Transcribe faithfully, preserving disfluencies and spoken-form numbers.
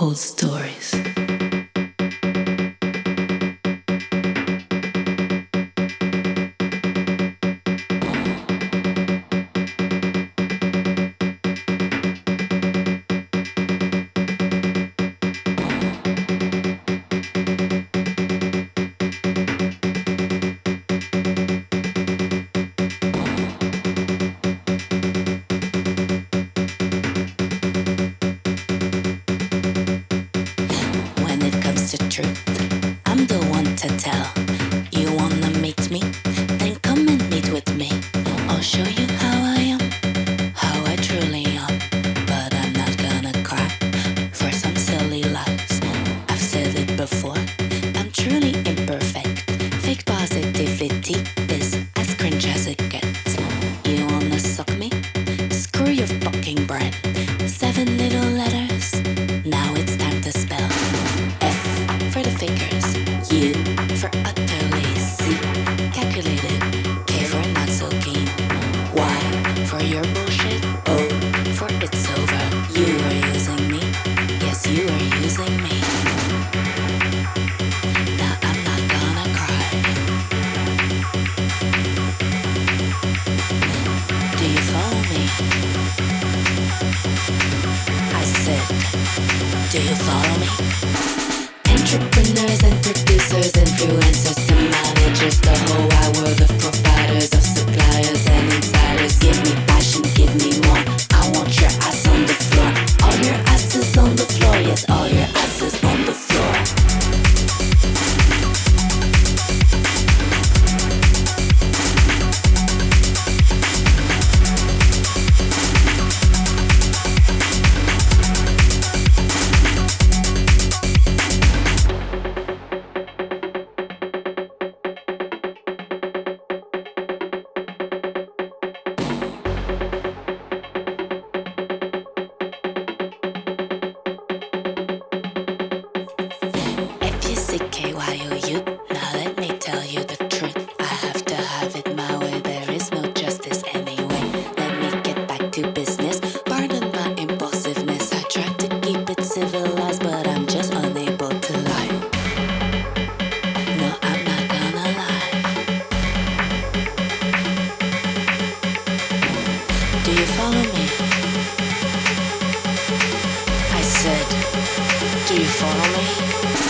old stories. When it comes to truth, I'm the one to tell. You wanna meet me? Then come and meet with me. I'll show you how I am, how I truly am. But I'm not gonna cry for some silly lies. I've said it before, I'm truly imperfect. Fake positivity is as cringe as it gets. You wanna suck me? Screw your fucking brain. Seven little letters, now it's time to spell. F for the figures, U for utterly, C calculated, K for not so keen, Y for your bullshit, O for it's over. You are using me, yes you are using me. Now I'm not gonna cry. Do you follow me? I said, do you follow me? Entrepreneurs and producers, influencers to managers, the whole wide world of providers, of suppliers and insiders. Give me passion, give me more. I want your ass on the floor. All your asses on the floor, yes, all your asses on the floor. If you see K Y O U, now let me tell you the truth. I have to have it my way, there is no justice anyway. Let me get back to business, pardon my impulsiveness. I try to keep it civilized, but I'm just unable to lie. No, I'm not gonna lie. Do you follow me? I said, do you follow me?